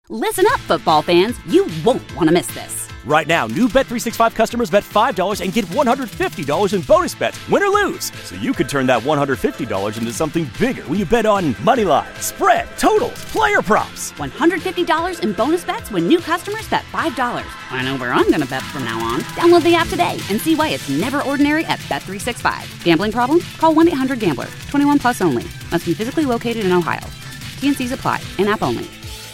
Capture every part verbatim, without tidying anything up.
Listen up, football fans. You won't want to miss this. Right now, new Bet three sixty-five customers bet five dollars and get one hundred fifty dollars in bonus bets, win or lose. So you could turn that one hundred fifty dollars into something bigger when you bet on money line, spread, totals, player props. one hundred fifty dollars in bonus bets when new customers bet five dollars. I know where I'm going to bet from now on. Download the app today and see why it's never ordinary at Bet three sixty-five. Gambling problem? Call one eight hundred gambler. twenty-one plus only. Must be physically located in Ohio. T N Cs apply. In-app only.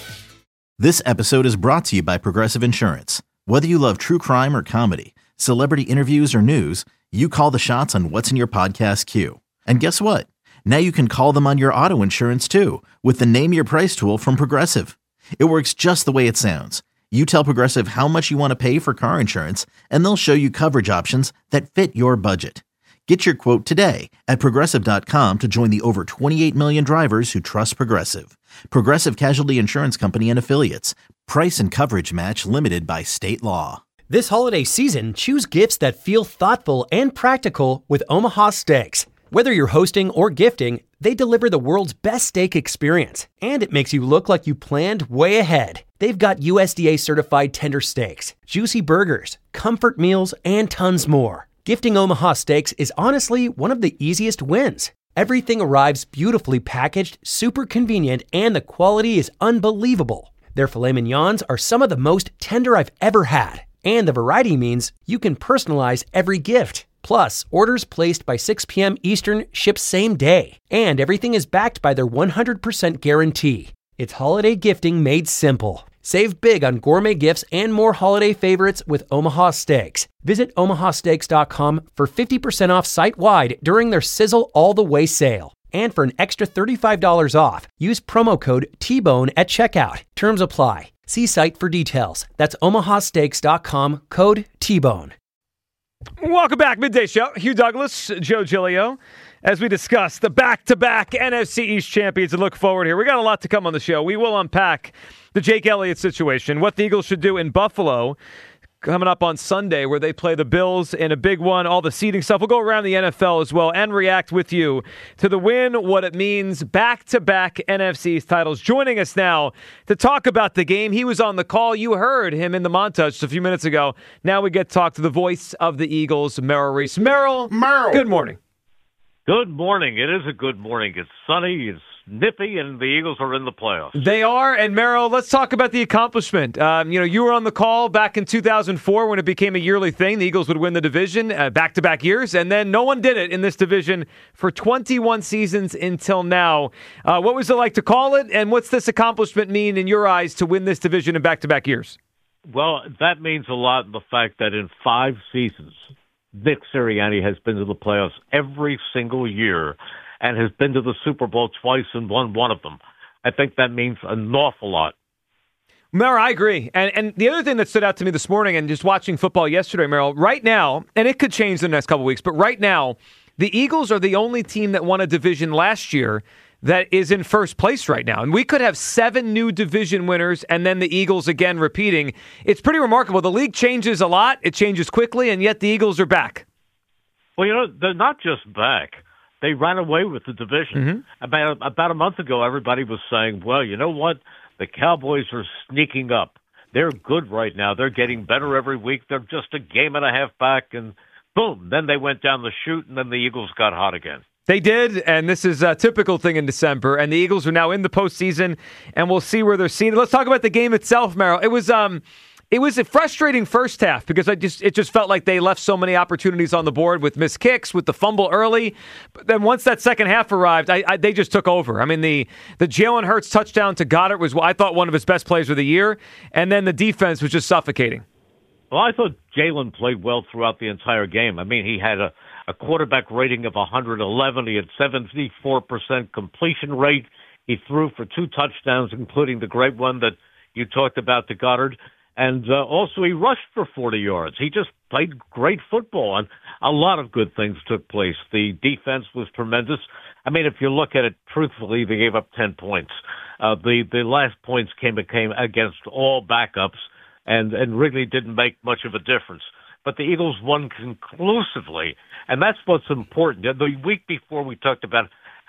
This episode is brought to you by Progressive Insurance. Whether you love true crime or comedy, celebrity interviews or news, you call the shots on what's in your podcast queue. And guess what? Now you can call them on your auto insurance too with the Name Your Price tool from Progressive. It works just the way it sounds. You tell Progressive how much you want to pay for car insurance, and they'll show you coverage options that fit your budget. Get your quote today at Progressive dot com to join the over twenty-eight million drivers who trust Progressive. Progressive Casualty Insurance Company and Affiliates. Price and coverage match limited by state law. This holiday season, choose gifts that feel thoughtful and practical with Omaha Steaks. Whether you're hosting or gifting, they deliver the world's best steak experience, and it makes you look like you planned way ahead. They've got U S D A certified tender steaks, juicy burgers, comfort meals, and tons more. Gifting Omaha Steaks is honestly one of the easiest wins. Everything arrives beautifully packaged, super convenient, and the quality is unbelievable. Their filet mignons are some of the most tender I've ever had, and the variety means you can personalize every gift. Plus, orders placed by six p.m. Eastern ship same day, and everything is backed by their one hundred percent guarantee. It's holiday gifting made simple. Save big on gourmet gifts and more holiday favorites with Omaha Steaks. Visit omaha steaks dot com for fifty percent off site-wide during their Sizzle All the Way sale. And for an extra thirty-five dollars off, use promo code T Bone at checkout. Terms apply. See site for details. That's omaha steaks dot com, code T Bone. Welcome back, Midday Show. Hugh Douglas, Joe Giglio, as we discuss the back-to-back N F C East champions and look forward here. We got a lot to come on the show. We will unpack the Jake Elliott situation, what the Eagles should do in Buffalo coming up on Sunday where they play the Bills in a big one, all the seeding stuff. We'll go around the N F L as well and react with you to the win, what it means, back-to-back N F C titles. Joining us now to talk about the game. He was on the call. You heard him in the montage just a few minutes ago. Now we get to talk to the voice of the Eagles, Merrill Reese. Merrill, Merrill. Good morning. Good morning. It is a good morning. It's sunny, it's nippy, and the Eagles are in the playoffs. They are, and Merrill, let's talk about the accomplishment. Um, you know, you were on the call back in two thousand four when it became a yearly thing. The Eagles would win the division uh, back-to-back years, and then no one did it in this division for twenty-one seasons until now. Uh, what was it like to call it, and what's this accomplishment mean in your eyes to win this division in back-to-back years? Well, that means a lot in the fact that in five seasons, Nick Sirianni has been to the playoffs every single year and has been to the Super Bowl twice and won one of them. I think that means an awful lot. Merrill, I agree. And and the other thing that stood out to me this morning and just watching football yesterday, Merrill, right now, and it could change in the next couple of weeks, but right now, the Eagles are the only team that won a division last year that is in first place right now. And we could have seven new division winners and then the Eagles again repeating. It's pretty remarkable. The league changes a lot. It changes quickly, and yet the Eagles are back. Well, you know, they're not just back. They ran away with the division. Mm-hmm. About about a month ago, everybody was saying, well, you know what? The Cowboys are sneaking up. They're good right now. They're getting better every week. They're just a game and a half back, and boom, then they went down the chute, and then the Eagles got hot again. They did, and this is a typical thing in December, and the Eagles are now in the postseason, and we'll see where they're seated. Let's talk about the game itself, Merrill. It was um, it was a frustrating first half because I just it just felt like they left so many opportunities on the board with missed kicks, with the fumble early. But then once that second half arrived, I, I, they just took over. I mean, the the Jalen Hurts touchdown to Goddard was, I thought, one of his best plays of the year, and then the defense was just suffocating. Well, I thought Jalen played well throughout the entire game. I mean, he had a, a quarterback rating of one hundred eleven. He had seventy-four percent completion rate. He threw for two touchdowns, including the great one that you talked about to Goddard. And uh, also he rushed for forty yards. He just played great football, and a lot of good things took place. The defense was tremendous. I mean, if you look at it truthfully, they gave up ten points. Uh, the, the last points came, came against all backups, and, and really didn't make much of a difference. But the Eagles won conclusively, and that's what's important. The week before, we talked about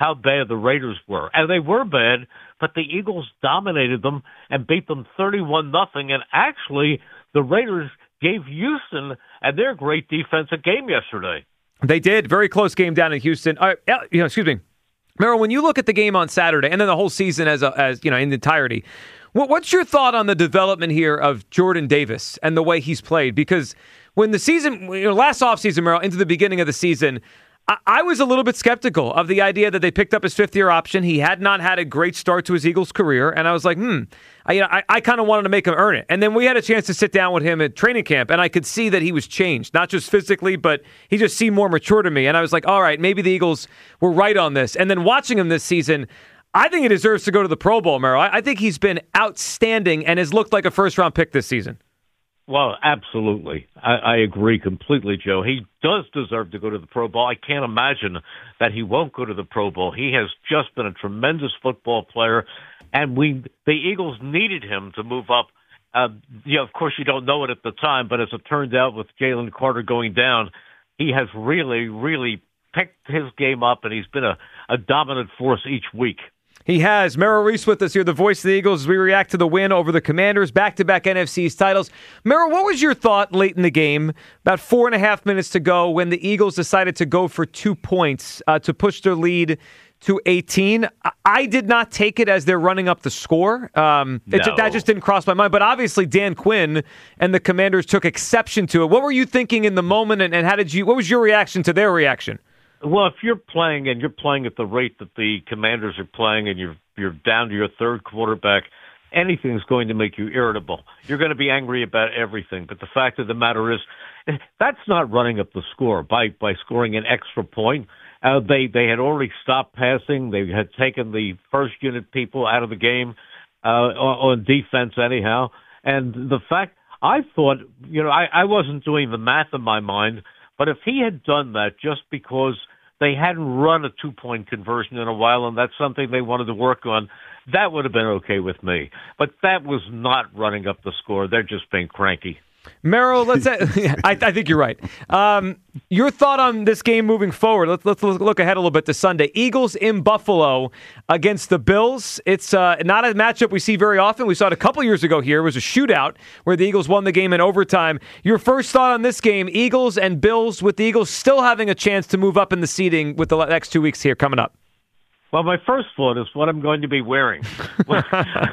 how bad the Raiders were. And they were bad, but the Eagles dominated them and beat them thirty-one nothing. And actually, the Raiders gave Houston and their great defense a game yesterday. They did. Very close game down in Houston. Uh, you know, excuse me. Merrill, when you look at the game on Saturday and then the whole season as, a, as you know, in entirety, what, what's your thought on the development here of Jordan Davis and the way he's played? Because when the season, you know, last offseason, Merrill, into the beginning of the season, I, I was a little bit skeptical of the idea that they picked up his fifth-year option. He had not had a great start to his Eagles career, and I was like, hmm, I, you know, I, I kind of wanted to make him earn it. And then we had a chance to sit down with him at training camp, and I could see that he was changed, not just physically, but he just seemed more mature to me. And I was like, all right, maybe the Eagles were right on this. And then watching him this season, I think he deserves to go to the Pro Bowl, Merrill. I, I think he's been outstanding and has looked like a first-round pick this season. Well, absolutely. I, I agree completely, Joe. He does deserve to go to the Pro Bowl. I can't imagine that he won't go to the Pro Bowl. He has just been a tremendous football player, and we the Eagles needed him to move up. Uh, you know, of course, you don't know it at the time, but as it turned out with Jalen Carter going down, he has really, really picked his game up, and he's been a, a dominant force each week. He has. Merrill Reese with us here, the voice of the Eagles, as we react to the win over the Commanders, back-to-back N F C East titles. Merrill, what was your thought late in the game, about four and a half minutes to go, when the Eagles decided to go for two points uh, to push their lead to eighteen? I did not take it as they're running up the score. Um, no. it, that just didn't cross my mind. But obviously, Dan Quinn and the Commanders took exception to it. What were you thinking in the moment, and, and how did you? What was your reaction to their reaction? Well, if you're playing and you're playing at the rate that the Commanders are playing, and you're you're down to your third quarterback, anything's going to make you irritable. You're going to be angry about everything. But the fact of the matter is, that's not running up the score by by scoring an extra point. Uh, they they had already stopped passing. They had taken the first unit people out of the game uh, on, on defense anyhow. And the fact, I thought, you know, I, I wasn't doing the math in my mind, but if he had done that just because they hadn't run a two-point conversion in a while, and that's something they wanted to work on, that would have been okay with me. But that was not running up the score. They're just being cranky. Merrill, let's. I, I think you're right. Um, your thought on this game moving forward? Let's let's look ahead a little bit to Sunday. Eagles in Buffalo against the Bills. It's uh, not a matchup we see very often. We saw it a couple years ago here. It was a shootout where the Eagles won the game in overtime. Your first thought on this game: Eagles and Bills, with the Eagles still having a chance to move up in the seeding with the next two weeks here coming up. Well, my first thought is what I'm going to be wearing. what,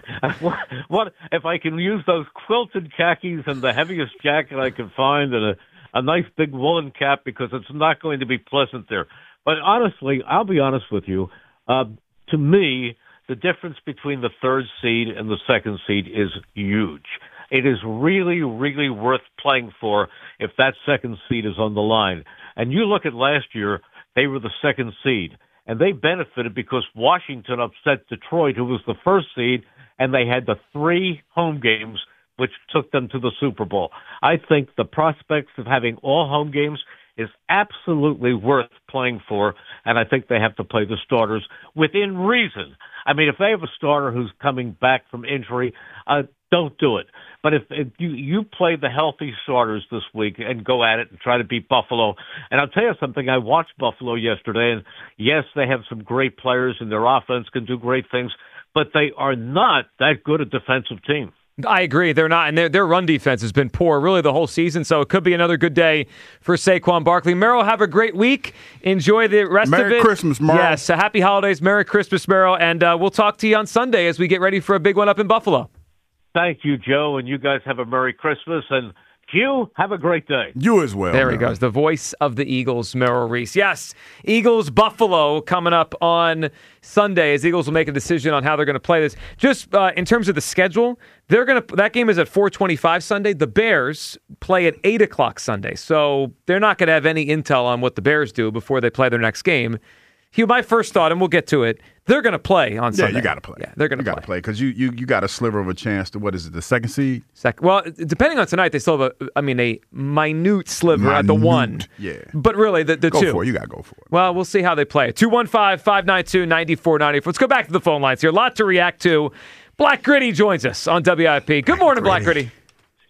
what if I can use those quilted khakis and the heaviest jacket I can find, and a, a nice big woolen cap, because it's not going to be pleasant there. But honestly, I'll be honest with you. Uh, to me, the difference between the third seed and the second seed is huge. It is really, really worth playing for if that second seed is on the line. And you look at last year, they were the second seed. And they benefited because Washington upset Detroit, who was the first seed, and they had the three home games, which took them to the Super Bowl. I think the prospects of having all home games is absolutely worth playing for, and I think they have to play the starters within reason. I mean, if they have a starter who's coming back from injury, uh, don't do it. But if, if you, you play the healthy starters this week and go at it and try to beat Buffalo, and I'll tell you something, I watched Buffalo yesterday, and yes, they have some great players and their offense can do great things, but they are not that good a defensive team. I agree. They're not, and their their run defense has been poor really the whole season, so it could be another good day for Saquon Barkley. Merrill, have a great week. Enjoy the rest Merry of it. Merry Christmas, Merrill. Yes, happy holidays. Merry Christmas, Merrill, and uh, we'll talk to you on Sunday as we get ready for a big one up in Buffalo. Thank you, Joe, and you guys have a Merry Christmas, and Q, have a great day. You as well. There Merrill. he goes, the voice of the Eagles, Merrill Reese. Yes, Eagles Buffalo coming up on Sunday, as Eagles will make a decision on how they're going to play this. Just uh, in terms of the schedule, they're going to that game is at four twenty-five Sunday. The Bears play at eight o'clock Sunday, so they're not going to have any intel on what the Bears do before they play their next game. Hugh, my first thought, and we'll get to it, they're going to play on Sunday. Yeah, you got to play. Yeah, they're going to play. You got to play because you, you, you got a sliver of a chance to, what is it, the second seed? Second. Well, depending on tonight, they still have, a, I mean, a minute sliver minute, at the one. Yeah. But really, the, the go two. Go for it. You got to go for it. Well, we'll see how they play it. two one five, five nine two, nine four nine four. Let's go back to the phone lines here. A lot to react to. Black Gritty joins us on W I P. Good morning, Black Gritty.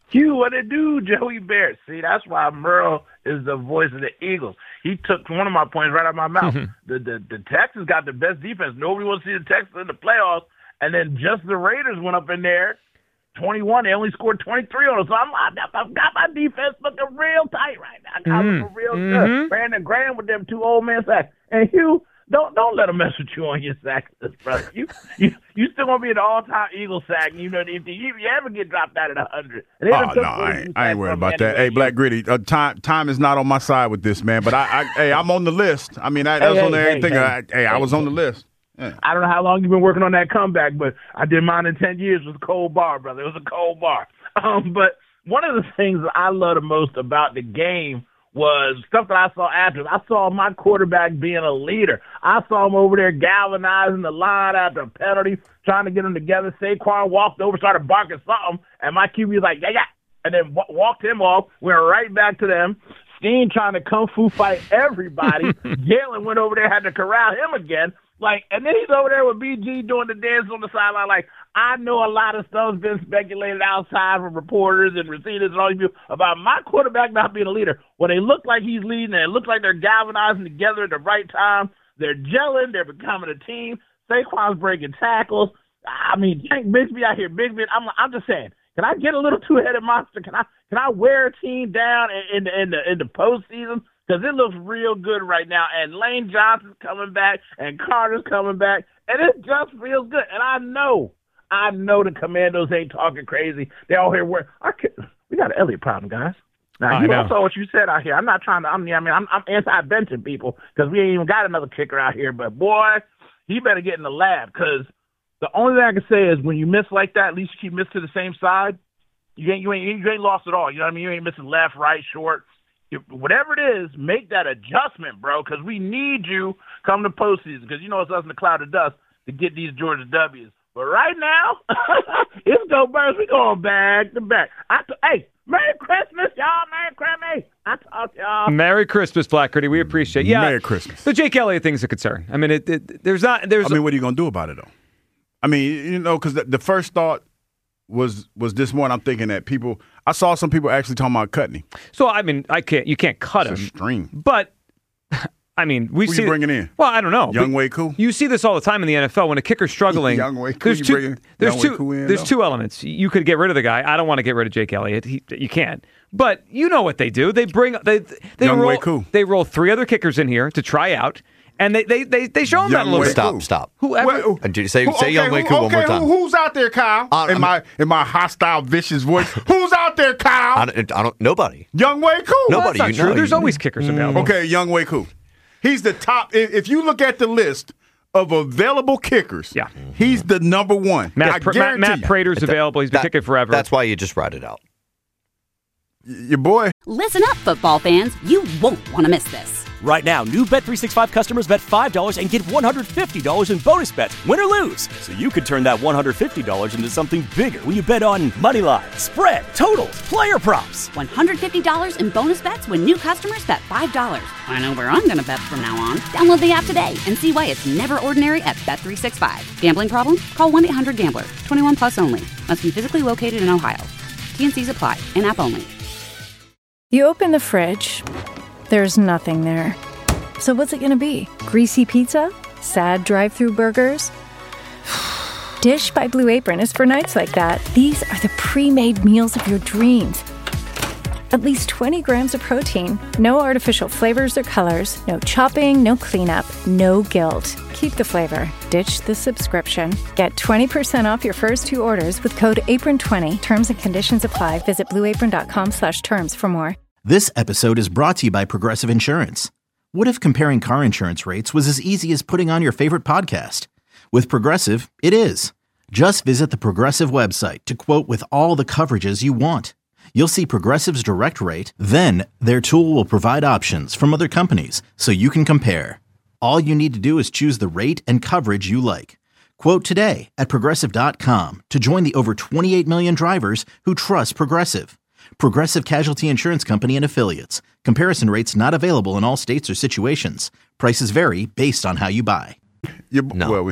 Hugh, what it do, Joey Bear? See, that's why Merle is the voice of the Eagles. He took one of my points right out of my mouth. the, the the Texans got the best defense. Nobody wants to see the Texans in the playoffs. And then just the Raiders went up in there, twenty-one. They only scored twenty-three on us. So I'm, I've got my defense looking real tight right now. I mm-hmm. looking real good. Mm-hmm. Brandon Graham with them two old man sacks. And Hugh, Don't don't let them mess with you on your sack list, brother. You you you still gonna be an all time Eagle sack. You know if you, you ever get dropped out at a hundred. Oh no, I ain't, I ain't worried about that. Hey, Black Gritty, uh, time time is not on my side with this, man. But I, I hey, I'm on the list. I mean, I, that was hey, on the hey, everything. Hey, I, hey, I was on the list. Yeah. I don't know how long you've been working on that comeback, but I did mine in ten years. It was a cold bar, brother. It was a cold bar. Um, but one of the things that I love the most about the game was stuff that I saw after. I saw my quarterback being a leader. I saw him over there galvanizing the line after a penalty, trying to get them together. Saquon walked over, started barking something, and my Q B was like, yeah, yeah, and then w- walked him off, went right back to them. Steen trying to kung fu fight everybody. Jalen went over there, had to corral him again. Like, and then he's over there with B G doing the dance on the sideline. Like, I know a lot of stuff's been speculated outside from reporters and receivers and all these people about my quarterback not being a leader. Well, they look like he's leading, and it looks like they're galvanizing together at the right time. They're gelling. They're becoming a team. Saquon's breaking tackles. I mean, Tank Bigsby out here, Bigsby. I'm, I'm just saying, can I get a little two-headed monster? Can I, can I wear a team down in, in, in the in the postseason? Because it looks real good right now. And Lane Johnson's coming back, and Carter's coming back, and it just feels good. And I know, I know the Commandos ain't talking crazy. They all here work. We got an Elliott problem, guys. Now, I you know. also what you said out here. I'm not trying to, I'm, I mean, I'm, I'm anti-benching people because we ain't even got another kicker out here. But, boy, he better get in the lab because the only thing I can say is when you miss like that, at least you keep missing to the same side, you ain't, you ain't, you ain't lost at all. You know what I mean? You ain't missing left, right, short. If, whatever it is, make that adjustment, bro, because we need you come to postseason because you know it's us in the cloud of dust to get these Georgia W's. But right now, it's Go Birds. We going back to back. I t- hey, Merry Christmas, y'all. Merry Christmas. I talk y'all. Merry Christmas, Black Gritty. We appreciate it. Yeah, Merry Christmas. The Jake Elliott thing's a concern. I mean, it, it, there's not. There's. I mean, what are you going to do about it, though? I mean, you know, because the, the first thought was was this morning. I'm thinking that people. I saw some people actually talking about cutting him. So I mean, I can't. You can't cut it's him. A string. But I mean, we Who see. You bringing in? Well, I don't know. Young Wei Koo. You see this all the time in the N F L when a kicker's struggling. Young Wei Koo. There's You two. bringing There's Young two. Wei Koo in, there's though? two elements. You could get rid of the guy. I don't want to get rid of Jake Elliott. He, you can't. But you know what they do? They bring they they Young roll Wei Koo. they roll three other kickers in here to try out. And they, they, they, they show him that a little Wei bit. Koo. Stop, stop. Whoever. Uh, do- Say, Who- say okay, Young Wei who- Koo one okay, more time. who- who's out there, Kyle? Uh, in my in my hostile, vicious voice. Who's out there, Kyle? I don't, I don't. Nobody. Young Wei Koo. Well, Nobody. that's not you true. know, There's you- always kickers available. Okay, Young Wei Koo. He's the top. If, if you look at the list of available kickers, Yeah. he's the number one. Matt, I Pr- Matt, guarantee Matt you. Prater's available. He's been That- kicking forever. That's why you just ride it out. Your boy. Listen up, football fans. You won't want to miss this. Right now, new Bet three sixty-five customers bet five dollars and get one hundred fifty dollars in bonus bets, win or lose. So you could turn that one hundred fifty dollars into something bigger when you bet on money line, spread, totals, player props. one hundred fifty dollars in bonus bets when new customers bet five dollars. I know where I'm going to bet from now on. Download the app today and see why it's never ordinary at Bet three sixty-five. Gambling problem? Call one eight hundred gambler. twenty-one plus only. Must be physically located in Ohio. T N Cs apply. In-app only. You open the fridge, there's nothing there. So what's it gonna be? Greasy pizza? Sad drive-through burgers? Dish by Blue Apron is for nights like that. These are the pre-made meals of your dreams. At least twenty grams of protein, no artificial flavors or colors, no chopping, no cleanup, no guilt. Keep the flavor. Ditch the subscription. Get twenty percent off your first two orders with code apron twenty. Terms and conditions apply. Visit blueapron.com slash terms for more. This episode is brought to you by Progressive Insurance. What if comparing car insurance rates was as easy as putting on your favorite podcast? With Progressive, it is. Just visit the Progressive website to quote with all the coverages you want. You'll see Progressive's direct rate, then their tool will provide options from other companies so you can compare. All you need to do is choose the rate and coverage you like. Quote today at Progressive dot com to join the over twenty-eight million drivers who trust Progressive. Progressive Casualty Insurance Company and Affiliates. Comparison rates not available in all states or situations. Prices vary based on how you buy. Your, No. Well, we,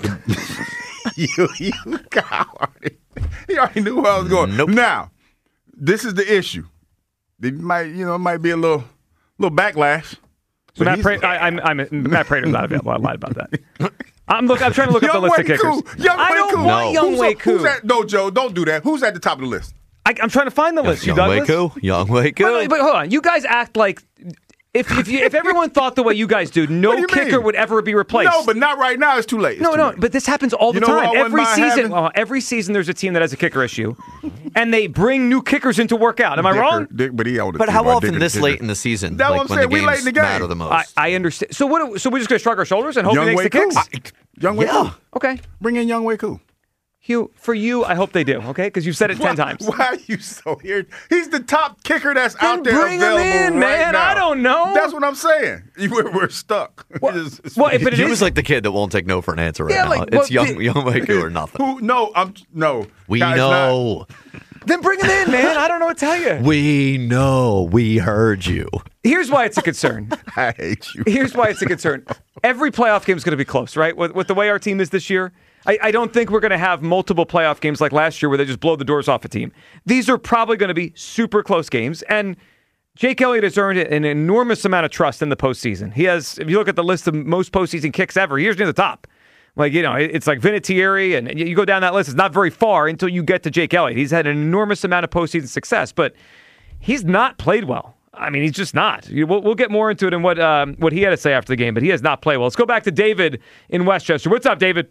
you, you, Kyle already, he already knew where I was going. Nope. Now, this is the issue. It might, you know, it might be a little, little backlash. So Matt Prater, I, I'm, I'm, Matt Prater's not available. I lied about that. I'm look. I'm trying to look Young up the list Wei of kickers. Koo. Young I Wei don't Koo. want No. Young Who's, Wei Koo. who's at, no, Joe, don't do that. Who's at the top of the list? I, I'm trying to find the list. You Young Wei Douglas? Koo. Young Wei Koo. But, but hold on. You guys act like if if, you, if everyone thought the way you guys do, What no do you kicker mean? would ever be replaced. No, but not right now. It's too late. It's No, too no, late. but this happens all the You know who I time. wouldn't Every mind season, having? well, every season there's a team that has a kicker issue, and they bring new kickers in to work out. Am I Dicker, wrong? Dick, but he on the But team, how right? often Dicker, this Dicker. late in the season? That's like what I'm when saying. the We games late in the game. matter the most. I, I understand. So what? So we're just gonna shrug our shoulders and hope Young he makes Wei the Koo. kicks. Young Wei Yeah. Koo. Okay, Bring in Young Wei Koo. Hugh. For you, I hope they do. Okay, because you've said it ten Why- times. Why are you so here? He's the top kicker that's Then out there bring him available in, right man. now. I don't know. That's what I'm saying. We're, we're stuck. Well, It's- it's- well, but it he is was like the kid that won't take no for an answer right Yeah, now. like, it's well, young, the- young Wei Koo or nothing. Who? No, I'm no. We Guys, know. then bring him in, man. I don't know what to tell you. We know. We heard you. Here's why it's a concern. Not, I hate you. Here's why it's a concern. Every playoff game is going to be close, right? With, with the way our team is this year, I, I don't think we're going to have multiple playoff games like last year where they just blow the doors off a team. These are probably going to be super close games, and Jake Elliott has earned an enormous amount of trust in the postseason. He has, if you look at the list of most postseason kicks ever, he's near the top. Like, you know, it's like Vinatieri, and you go down that list. It's not very far until you get to Jake Elliott. He's had an enormous amount of postseason success, but he's not played well. I mean, he's just not. We'll, we'll get more into it and what um, what he had to say after the game, but he has not played well. Let's go back to David in Westchester. What's up, David?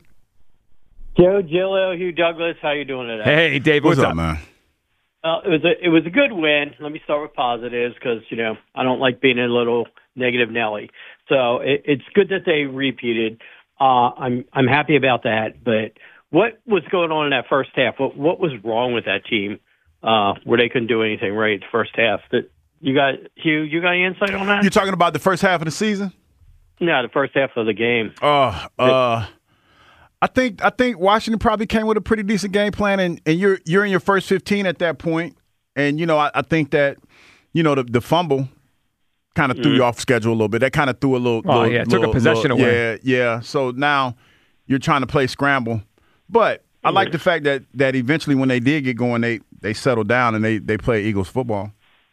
Joe, Gillo, Hugh Douglas, how you doing today? Hey, David. What's, What's, up, man? Uh, it was a it was a good win. Let me start with positives because you know I don't like being a little negative Nelly. So it, it's good that they repeated. Uh, I'm I'm happy about that. But what was going on in that first half? What what was wrong with that team uh, where they couldn't do anything right the first half? That you got Hugh, you got any insight on that? You're talking about the first half of the season? No, the first half of the game. Uh, uh, I think I think Washington probably came with a pretty decent game plan, and, and you're you're in your first fifteen at that point, and you know I, I think that you know the, the fumble kind of threw Mm. you off schedule a little bit. That kind of threw a little. Oh, little, yeah, it took a little- possession little- away. Yeah, yeah. So now you're trying to play scramble, but I like the fact that that eventually when they did get going, they they settled down and they they play Eagles football.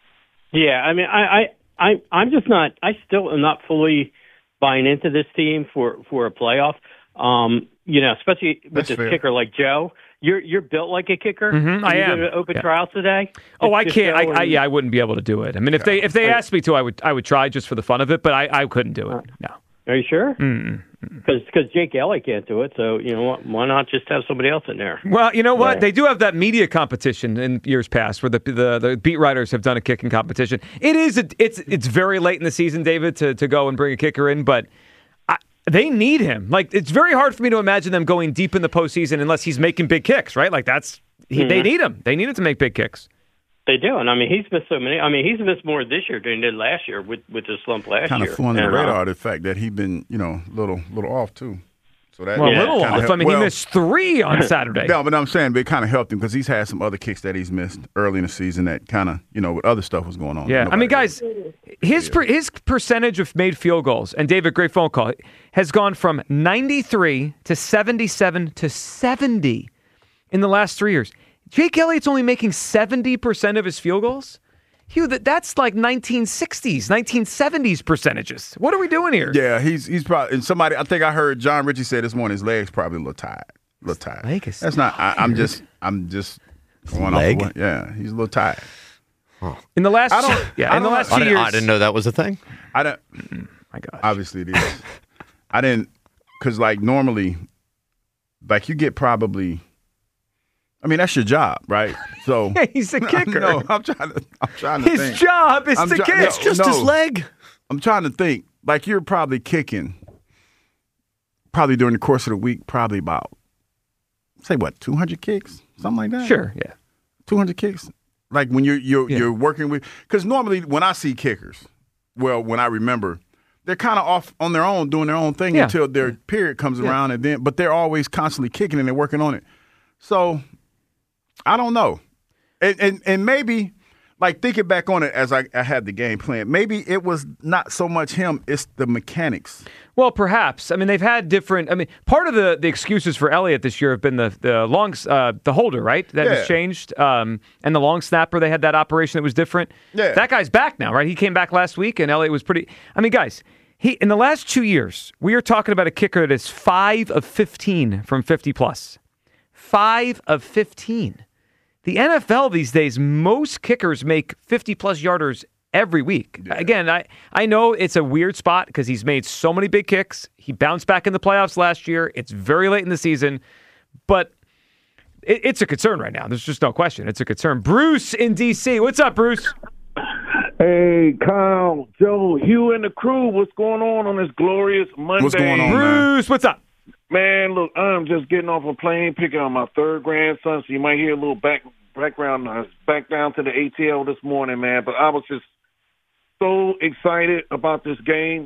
Yeah, I mean, I, I, I, I'm just not. I still am not fully buying into this team for for a playoff. Um, you know, especially with That's this fair. kicker like Joe. You're you're built like a kicker. Mhm, I you am. Go to open Yeah. trials today. Oh, I Just can't. go I, I and- yeah, I wouldn't be able to do it. I mean, if they if they I- asked me to, I would I would try just for the fun of it, but I, I couldn't do it. No. Are you sure? Mm-mm. Because because Jake Elliott can't do it. So you know what? Why not just have somebody else in there? Well, you know what? Right. They do have that media competition in years past, where the, the the beat writers have done a kicking competition. It is a, it's it's very late in the season, David, to to go and bring a kicker in, but I, they need him. Like, it's very hard for me to imagine them going deep in the postseason unless he's making big kicks, right? Like, that's he, they Mhm. need him. They need him to make big kicks. They do, and I mean he's missed so many. I mean he's missed more this year than he did last year with with the slump last Kind year. of flew under the And, uh, radar the fact that he'd been you know little little off too. So that Well, Yeah. a little kinda off. helped- I mean, well, he missed three on Saturday. No, but I'm saying, but it kind of helped him because he's had some other kicks that he's missed early in the season that kind of, you know, with other stuff was going on. Yeah, I Nobody mean, guys, his per, his percentage of made field goals, and David, great phone call, has gone from ninety-three to seventy-seven to seventy in the last three years. Jake Elliott's only making seventy percent of his field goals? Hugh, that, that's like nineteen sixties, nineteen seventies percentages. What are we doing here? Yeah, he's he's probably and somebody. I think I heard John Ritchie say this morning his legs probably a little tired, a little tired. leg is That's not. I, I'm just. I'm just going off. leg? Of what, yeah, he's a little tired. In the last, I don't- yeah, I in the don't- last I two didn't, years. I didn't know that was a thing. I don't. My gosh. Obviously, it is. I didn't because like normally, like you get probably. I mean, that's your job, right? So He's a kicker. No, I'm trying to. I'm trying to His think. job is I'm to try- kick. no, It's just no. his leg. I'm trying to think. Like you're probably kicking, probably during the course of the week, probably about say what, two hundred kicks, something like that. Sure, yeah. two hundred kicks. Like when you're you're Yeah. you're working with, because normally when I see kickers, well, when I remember, they're kind of off on their own, doing their own thing Yeah. until their period comes Yeah. around, and then but they're always constantly kicking and they're working on it. So I don't know, and and and maybe like thinking back on it as I, I had the game plan, maybe it was not so much him, it's the mechanics. Well, perhaps. I mean, they've had different. I mean, part of the, the excuses for Elliott this year have been the the long uh, the holder, right? That Yeah. has changed, um, and the long snapper. They had that operation that was different. Yeah. That guy's back now, right? He came back last week, and Elliott was pretty. I mean, guys, he in the last two years, we are talking about a kicker that is five of fifteen from fifty plus. Five of fifteen. The N F L these days, most kickers make fifty plus yarders every week. Yeah. Again, I, I know it's a weird spot because he's made so many big kicks. He bounced back in the playoffs last year. It's very late in the season, but it, it's a concern right now. There's just no question. It's a concern. Bruce in D C. What's up, Bruce? Hey, Kyle, Joe, Hugh, and the crew. What's going on on this glorious Monday? What's going on, Bruce, man? what's up? Man, look, I'm just getting off a plane, picking up my third grandson, so you might hear a little back background noise. Back down to the A T L this morning, man. But I was just so excited about this game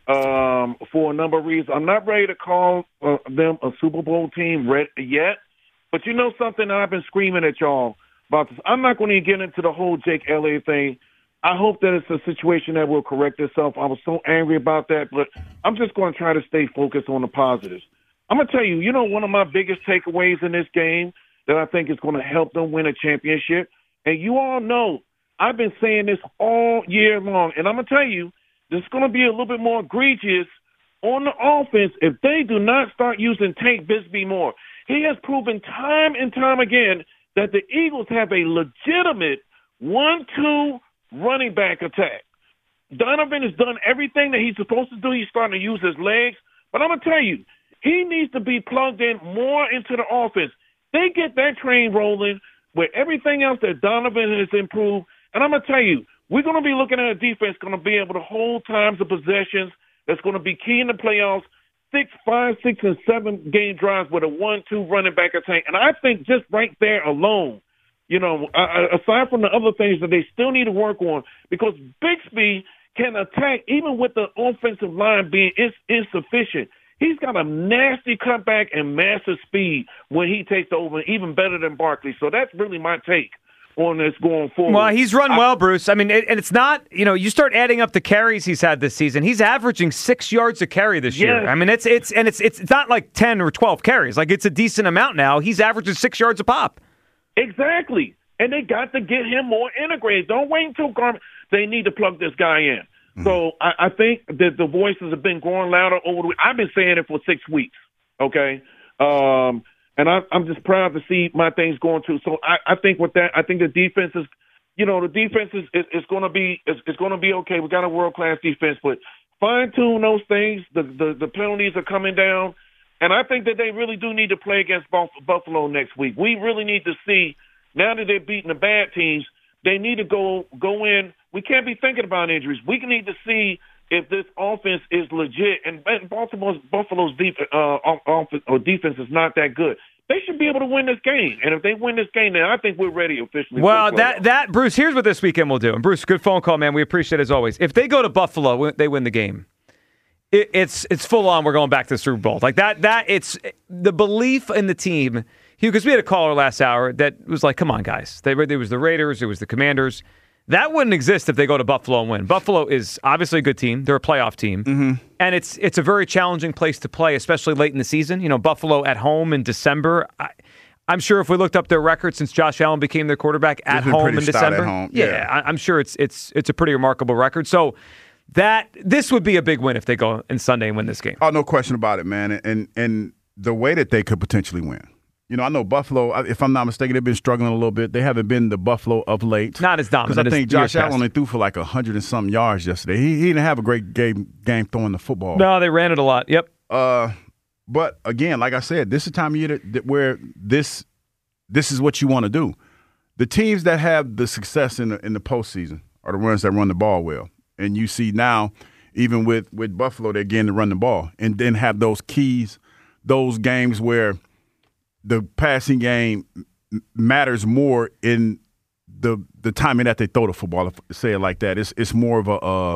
um, for a number of reasons. I'm not ready to call uh, them a Super Bowl team yet, but you know something that I've been screaming at y'all about this. I'm not going to get into the whole Jake Elliott thing. I hope that it's a situation that will correct itself. I was so angry about that, but I'm just going to try to stay focused on the positives. I'm going to tell you, you know, one of my biggest takeaways in this game that I think is going to help them win a championship, and you all know I've been saying this all year long, and I'm going to tell you, this is going to be a little bit more egregious on the offense if they do not start using Tank Bigsby more. He has proven time and time again that the Eagles have a legitimate one two running back attack. Donovan has done everything that he's supposed to do. He's starting to use his legs. But I'm going to tell you, he needs to be plugged in more into the offense. They get that train rolling with everything else that Donovan has improved. And I'm going to tell you, we're going to be looking at a defense going to be able to hold times of possessions that's going to be key in the playoffs, six, five, six, and seven game drives with a one two running back attack. And I think just right there alone, you know, uh, aside from the other things that they still need to work on, because Bigsby can attack even with the offensive line being ins- insufficient. He's got a nasty cutback and massive speed when he takes over, even better than Barkley. So that's really my take on this going forward. Well, he's run I, well, Bruce. I mean, it, and it's not, you know, you start adding up the carries he's had this season. He's averaging six yards a carry this yes. year. I mean, it's it's and it's it's not like ten or twelve carries. Like, it's a decent amount now. He's averaging six yards a pop. Exactly. And they got to get him more integrated. Don't wait until Garmin. They need to plug this guy in. Mm-hmm. So I, I think that the voices have been growing louder over the week. I've been saying it for six weeks, okay? Um, and I, I'm just proud to see my things going too. So I, I think with that, I think the defense is, you know, the defense is, is, is going to be is, is going to be okay. We got a world-class defense, but fine-tune those things. The, the, the penalties are coming down. And I think that they really do need to play against Buffalo next week. We really need to see, now that they're beating the bad teams, they need to go go in. We can't be thinking about injuries. We need to see if this offense is legit. And Baltimore's Buffalo's defense, uh, offense or defense is not that good. They should be able to win this game. And if they win this game, then I think we're ready officially. Well, that that Bruce, here's what this weekend will do. And Bruce, good phone call, man. We appreciate it as always. If they go to Buffalo, they win the game. It, it's it's full on. We're going back to the Super Bowl like that. That it's the belief in the team. Because we had a caller last hour that was like, come on, guys. They, there was the Raiders. It was the Commanders. That wouldn't exist if they go to Buffalo and win. Buffalo is obviously a good team. They're a playoff team. Mm-hmm. And it's it's a very challenging place to play, especially late in the season. You know, Buffalo at home in December. I, I'm sure if we looked up their record since Josh Allen became their quarterback at home in December. Home. Yeah, yeah. I, I'm sure it's it's it's a pretty remarkable record. So that this would be a big win if they go in Sunday and win this game. Oh, no question about it, man. And and the way that they could potentially win. You know, I know Buffalo, if I'm not mistaken, they've been struggling a little bit. They haven't been the Buffalo of late. Not as dominant. Because I think Josh Josh Allen threw for like one hundred and something yards yesterday. He, he didn't have a great game game throwing the football. No, they ran it a lot. Yep. Uh, but again, like I said, this is the time of year that, that where this this is what you want to do. The teams that have the success in the in the postseason are the ones that run the ball well. And you see now, even with, with Buffalo, they're getting to run the ball and then have those keys, those games where the passing game matters more in the the timing that they throw the football. If say it like that, it's it's more of a uh,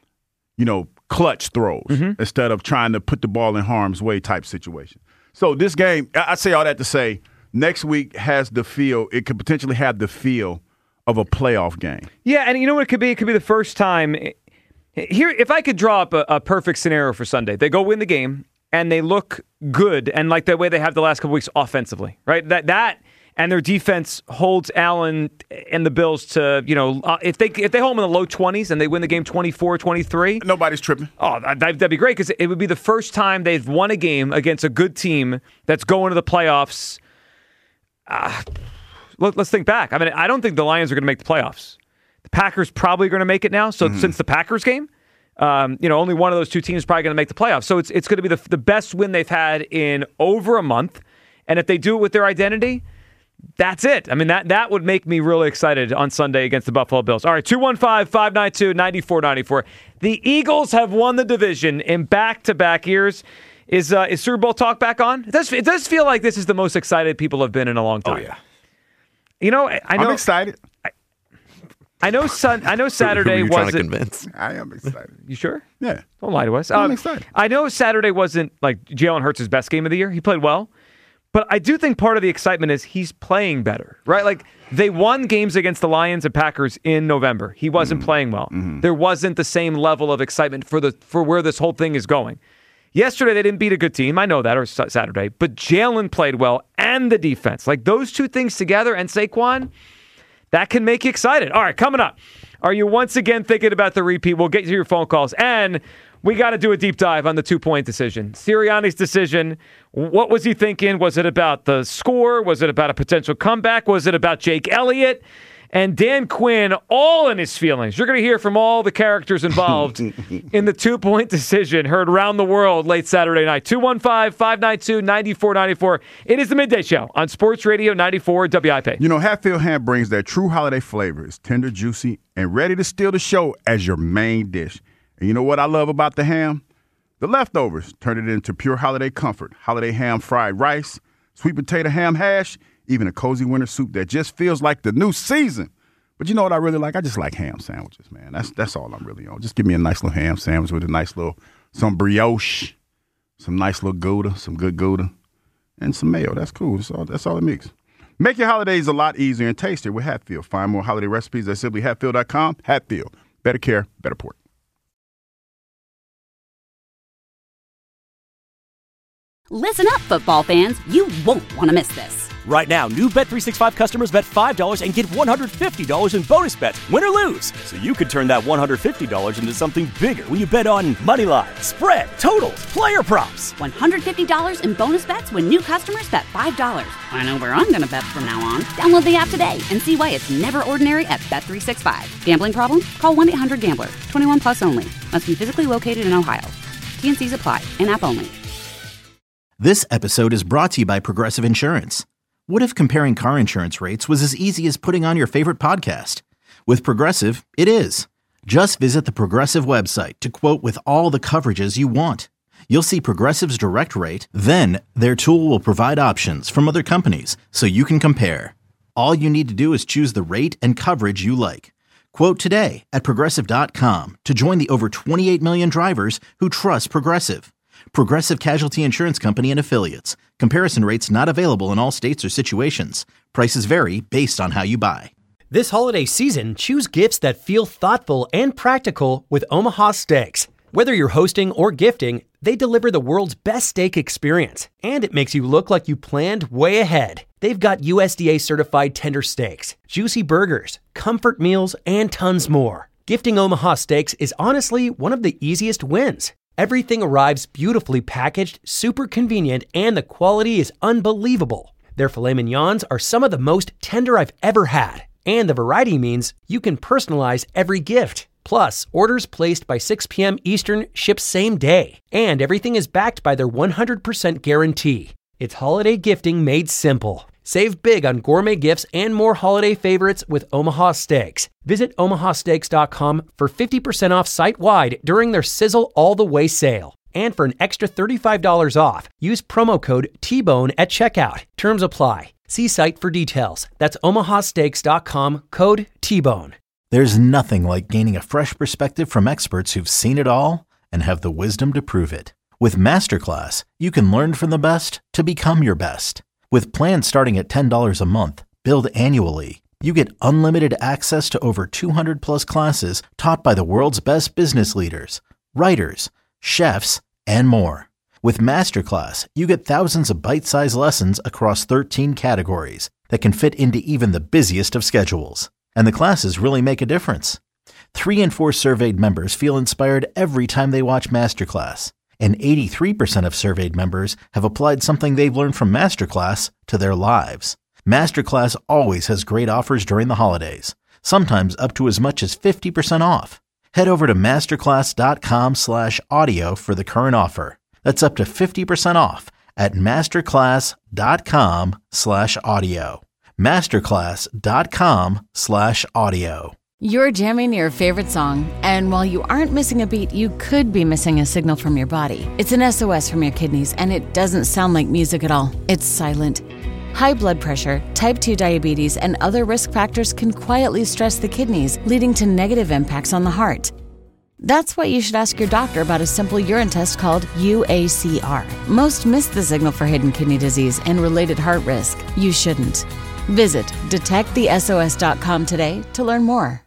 you know clutch throws mm-hmm. instead of trying to put the ball in harm's way type situation. So this game, I say all that to say, next week has the feel. It could potentially have the feel of a playoff game. Yeah, and you know what it could be? It could be the first time. Here, if I could draw up a, a perfect scenario for Sunday, they go win the game and they look good and like the way they have the last couple weeks offensively, right? That that and their defense holds Allen and the Bills to, you know, uh, if they if they hold them in the low twenties and they win the game twenty-four twenty-three. Nobody's tripping. Oh, that, that'd be great because it would be the first time they've won a game against a good team that's going to the playoffs. Uh, let, let's think back. I mean, I don't think the Lions are going to make the playoffs. The Packers probably going to make it now. So mm-hmm. since the Packers game, um, you know, only one of those two teams is probably going to make the playoffs. So it's it's going to be the the best win they've had in over a month. And if they do it with their identity, that's it. I mean, that that would make me really excited on Sunday against the Buffalo Bills. All right, two one five, five nine two, nine four nine four. The Eagles have won the division in back-to-back years. Is uh, is Super Bowl talk back on? It does, it does feel like this is the most excited people have been in a long time. Oh, yeah. You know, I, I know. I'm excited. I, I know. Sun. I know Saturday Who are you wasn't. trying to convince? I am excited. You sure? Yeah. Don't lie to us. I'm um, excited. I know Saturday wasn't like Jalen Hurts' best game of the year. He played well, but I do think part of the excitement is he's playing better, right? Like they won games against the Lions and Packers in November. He wasn't mm-hmm. playing well. Mm-hmm. There wasn't the same level of excitement for the for where this whole thing is going. Yesterday, they didn't beat a good team. I know that, or Saturday. But Jalen played well, and the defense. Like, those two things together, and Saquon, that can make you excited. All right, coming up. Are you once again thinking about the repeat? We'll get to your phone calls. And we got to do a deep dive on the two-point decision. Sirianni's decision, what was he thinking? Was it about the score? Was it about a potential comeback? Was it about Jake Elliott? And Dan Quinn, all in his feelings. You're going to hear from all the characters involved in the two-point decision heard around the world late Saturday night. two one five, five nine two, nine four nine four. It is the Midday Show on Sports Radio ninety-four W I P. You know, Hatfield ham brings that true holiday flavor. It's tender, juicy, and ready to steal the show as your main dish. And you know what I love about the ham? The leftovers turn it into pure holiday comfort. Holiday ham fried rice, sweet potato ham hash, even a cozy winter soup that just feels like the new season. But you know what I really like? I just like ham sandwiches, man. That's that's all I'm really on. Just give me a nice little ham sandwich with a nice little, some brioche, some nice little Gouda, some good Gouda, and some mayo. That's cool. That's all, that's all it makes. Make your holidays a lot easier and tastier with Hatfield. Find more holiday recipes at simply hatfield dot com. Hatfield. Better care, better port. Listen up, football fans. You won't want to miss this. Right now, new Bet three sixty-five customers bet five dollars and get one hundred fifty dollars in bonus bets, win or lose. So you could turn that one hundred fifty dollars into something bigger when you bet on money line, spread, totals, player props. one hundred fifty dollars in bonus bets when new customers bet five dollars. I know where I'm going to bet from now on. Download the app today and see why it's never ordinary at Bet three sixty-five. Gambling problem? Call one eight hundred gambler. twenty-one plus only. Must be physically located in Ohio. T and C's apply. In-app only. This episode is brought to you by Progressive Insurance. What if comparing car insurance rates was as easy as putting on your favorite podcast? With Progressive, it is. Just visit the Progressive website to quote with all the coverages you want. You'll see Progressive's direct rate, then their tool will provide options from other companies so you can compare. All you need to do is choose the rate and coverage you like. Quote today at Progressive dot com to join the over twenty-eight million drivers who trust Progressive. Progressive Casualty Insurance Company and Affiliates. Comparison rates not available in all states or situations. Prices vary based on how you buy. This holiday season, choose gifts that feel thoughtful and practical with Omaha Steaks. Whether you're hosting or gifting, they deliver the world's best steak experience. And it makes you look like you planned way ahead. They've got U S D A-certified tender steaks, juicy burgers, comfort meals, and tons more. Gifting Omaha Steaks is honestly one of the easiest wins. Everything arrives beautifully packaged, super convenient, and the quality is unbelievable. Their filet mignons are some of the most tender I've ever had. And the variety means you can personalize every gift. Plus, orders placed by six p.m. Eastern ship same day. And everything is backed by their one hundred percent guarantee. It's holiday gifting made simple. Save big on gourmet gifts and more holiday favorites with Omaha Steaks. Visit omaha steaks dot com for fifty percent off site-wide during their Sizzle All the Way sale. And for an extra thirty-five dollars off, use promo code T bone at checkout. Terms apply. See site for details. That's omaha steaks dot com, code T bone. There's nothing like gaining a fresh perspective from experts who've seen it all and have the wisdom to prove it. With Masterclass, you can learn from the best to become your best. With plans starting at ten dollars a month, billed annually, You get unlimited access to over two hundred plus classes taught by the world's best business leaders, writers, chefs, and more. With Masterclass, you get thousands of bite-sized lessons across thirteen categories that can fit into even the busiest of schedules. And the classes really make a difference. Three in four surveyed members feel inspired every time they watch Masterclass. And eighty-three percent of surveyed members have applied something they've learned from Masterclass to their lives. Masterclass always has great offers during the holidays, sometimes up to as much as fifty percent off. Head over to masterclass.com slash audio for the current offer. That's up to fifty percent off at masterclass.com slash audio. Masterclass.com slash audio. You're jamming your favorite song, and while you aren't missing a beat, you could be missing a signal from your body. It's an S O S from your kidneys, and it doesn't sound like music at all. It's silent. High blood pressure, type two diabetes, and other risk factors can quietly stress the kidneys, leading to negative impacts on the heart. That's why you should ask your doctor about a simple urine test called U A C R. Most miss the signal for hidden kidney disease and related heart risk. You shouldn't. Visit detect the S O S dot com today to learn more.